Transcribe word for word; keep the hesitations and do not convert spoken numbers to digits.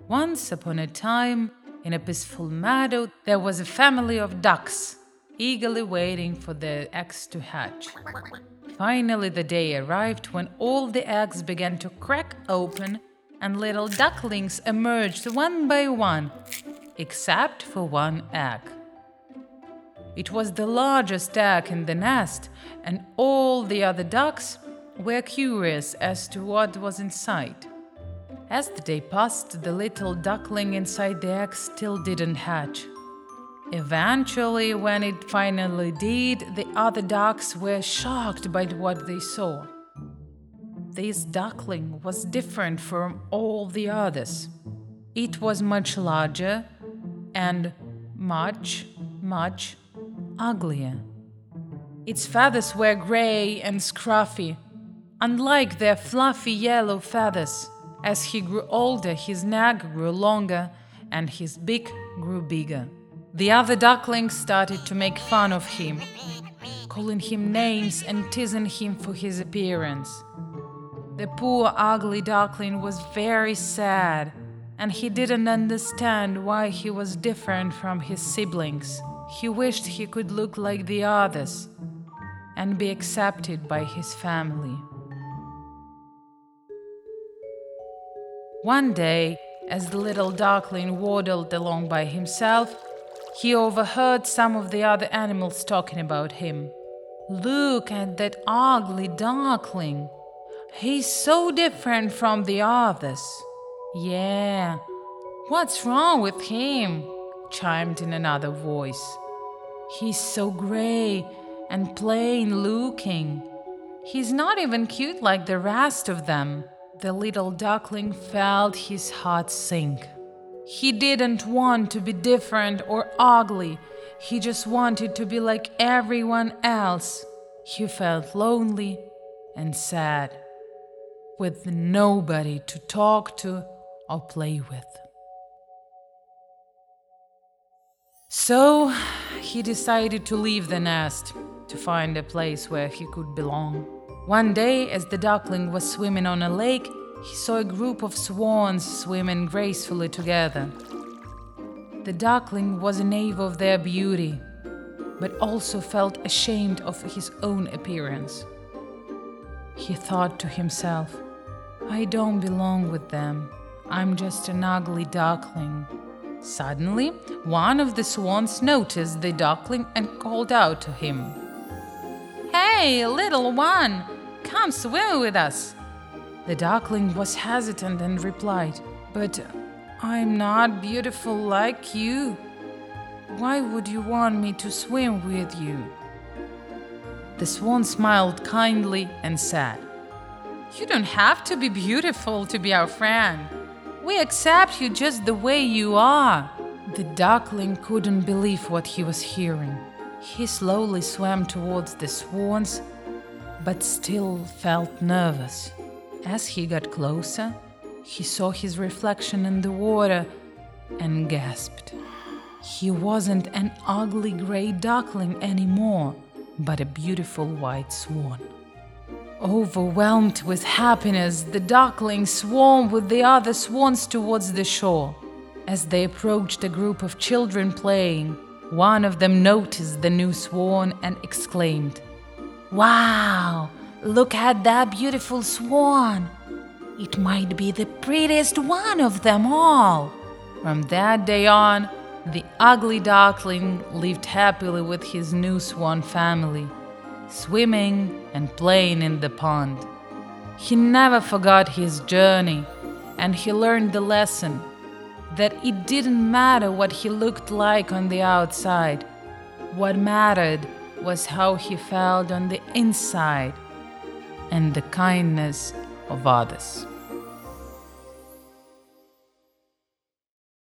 Once upon a time, in a peaceful meadow, there was a family of ducks, eagerly waiting for their eggs to hatch. Finally, the day arrived when all the eggs began to crack open and little ducklings emerged one by one, except for one egg. It was the largest egg in the nest, and all the other ducks were curious as to what was inside. As the day passed, the little duckling inside the egg still didn't hatch. Eventually, when it finally did, the other ducks were shocked by what they saw. This duckling was different from all the others. It was much larger and much, much uglier. Its feathers were gray and scruffy, unlike their fluffy yellow feathers. As he grew older, his neck grew longer and his beak grew bigger. The other ducklings started to make fun of him, calling him names and teasing him for his appearance. The poor ugly duckling was very sad, and he didn't understand why he was different from his siblings. He wished he could look like the others and be accepted by his family. One day, as the little duckling waddled along by himself, he overheard some of the other animals talking about him. "Look at that ugly duckling. He's so different from the others." "Yeah, what's wrong with him?" chimed in another voice. "He's so gray and plain looking. He's not even cute like the rest of them." The little duckling felt his heart sink. He didn't want to be different or ugly. He just wanted to be like everyone else. He felt lonely and sad, with nobody to talk to or play with. So he decided to leave the nest to find a place where he could belong. One day, as the duckling was swimming on a lake, he saw a group of swans swimming gracefully together. The duckling was in awe of their beauty, but also felt ashamed of his own appearance. He thought to himself, "I don't belong with them. I'm just an ugly duckling." Suddenly, one of the swans noticed the duckling and called out to him, "Hey, little one, come swim with us." The duckling was hesitant and replied, "But I'm not beautiful like you. Why would you want me to swim with you?" The swan smiled kindly and said, "You don't have to be beautiful to be our friend. We accept you just the way you are." The duckling couldn't believe what he was hearing. He slowly swam towards the swans, but still felt nervous. As he got closer, he saw his reflection in the water and gasped. He wasn't an ugly gray duckling anymore, but a beautiful white swan. Overwhelmed with happiness, the duckling swam with the other swans towards the shore. As they approached a group of children playing, one of them noticed the new swan and exclaimed, "Wow! Look at that beautiful swan! It might be the prettiest one of them all." From that day on, the ugly duckling lived happily with his new swan family, swimming and playing in the pond. He never forgot his journey, and he learned the lesson that it didn't matter what he looked like on the outside. What mattered was how he felt on the inside and the kindness of others.